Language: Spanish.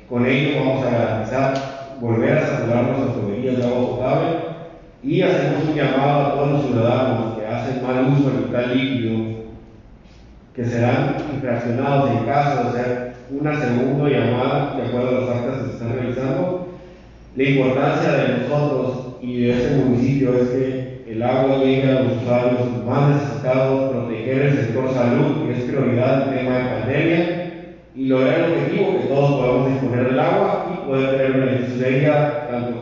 Con ello vamos a garantizar volver a saturar nuestras tuberías de agua potable y hacemos un llamado a todos los ciudadanos que hacen mal uso del vital líquido, que serán infraccionados en caso de hacer una segunda llamada de acuerdo a las actas que se están realizando. La importancia de nosotros y de este municipio es que el agua llegue a los usuarios más necesitados, proteger el sector salud, que es prioridad en tema de pandemia, y lograr el objetivo que todos podamos disponer del agua y poder tener beneficios de ella tanto